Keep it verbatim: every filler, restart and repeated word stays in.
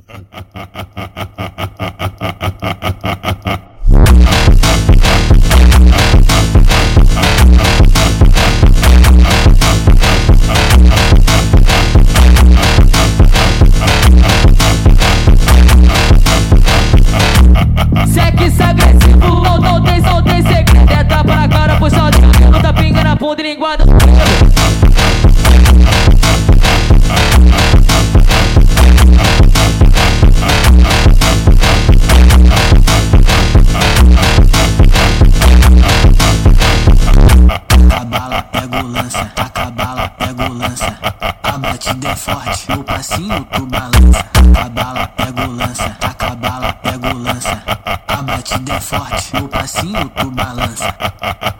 Sexo agressivo, ou não tem, só tem segredo. É tapa na cara, pois só tem não tá pinga na bunda e linguada. A bala pega o lança, taca a bala, pega o lança. A batida é forte, no passinho tu balança. A bala pega o lança, taca a bala, pega o lança. A batida é forte, no passinho tu balança.